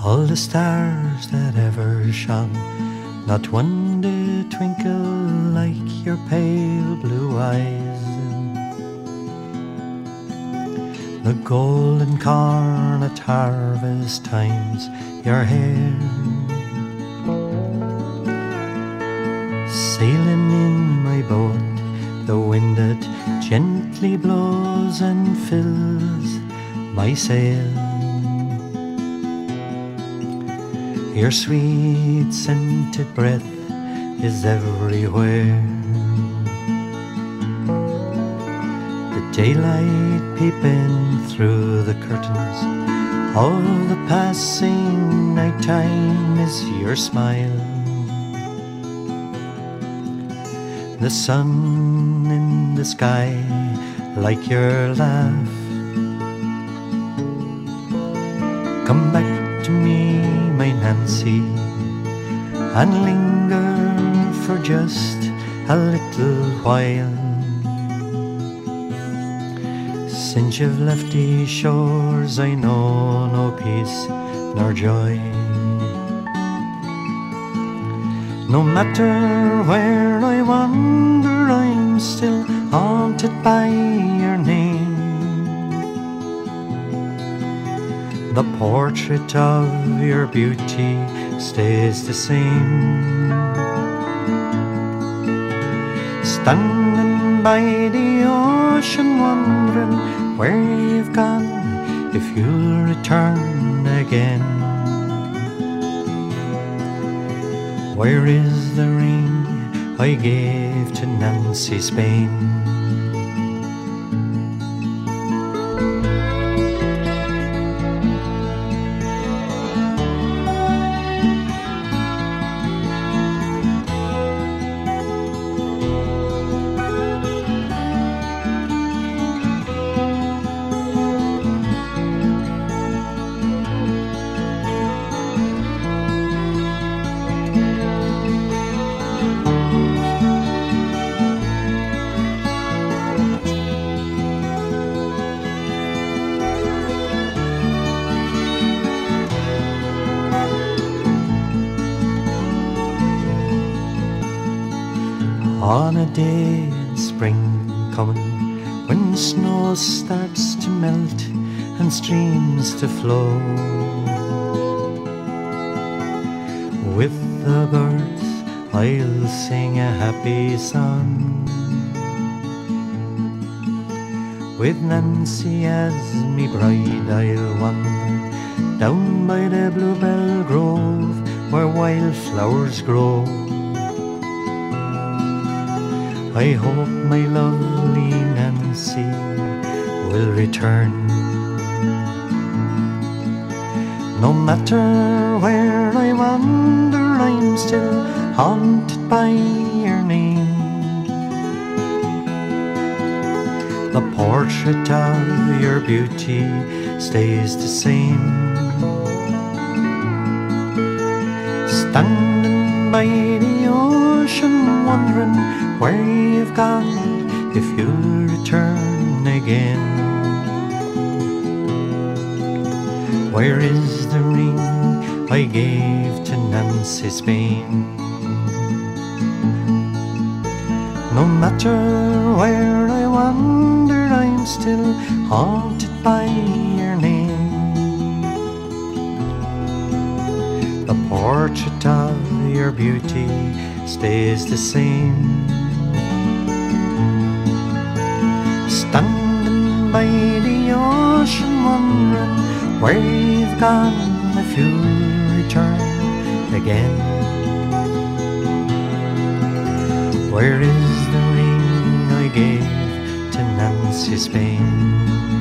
All the stars that ever shone, not one did twinkle like your pale blue eyes. The golden corn at harvest times, your hair sailing in my boat, the wind that gently blows and fills my sail. Your sweet scented breath is everywhere. The daylight peeping through the curtains of the passing night time is your smile. The sun in the sky like your laugh. Come back to me, my Nancy, and linger for just a little while. Since you've left these shores, I know no peace nor joy. No matter where I wander, I'm still haunted by your name. The portrait of your beauty stays the same. Standing by the ocean, wondering where you've gone, if you'll return again. Where is the ring I gave to Nancy Spain? On a day in spring coming, when snow starts to melt and streams to flow, with the birds I'll sing a happy song. With Nancy as me bride I'll wander down by the bluebell grove where wildflowers grow. I hope my lovely Nancy will return. No matter where I wander, I'm still haunted by your name. The portrait of your beauty stays the same. Standing by the ocean, wondering where you've gone, if you'll return again. Where is the ring I gave to Nancy Spain? No matter where I wander, I'm still haunted by your name. The portrait of your beauty stays the same. Standing by the ocean, wondering where you've gone, if you'll return again. Where is the ring I gave to Nancy Spain?